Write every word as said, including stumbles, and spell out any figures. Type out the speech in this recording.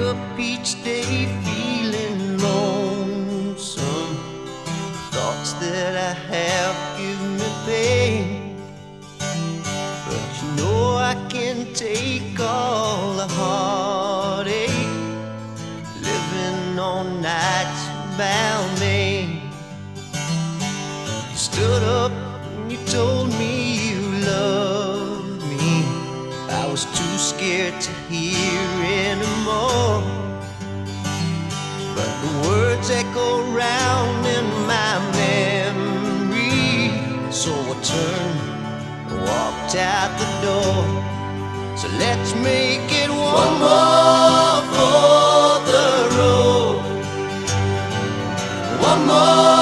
up each day feeling lonesome. Thoughts that I have give me pain, but you know I can take all the heartache, living on nights in Balmain. You stood up and you told me you loved me. I was too scared to hear anymore, but the words echo round in my memory. So I turned and walked out the door. So let's make it one more for the road, one more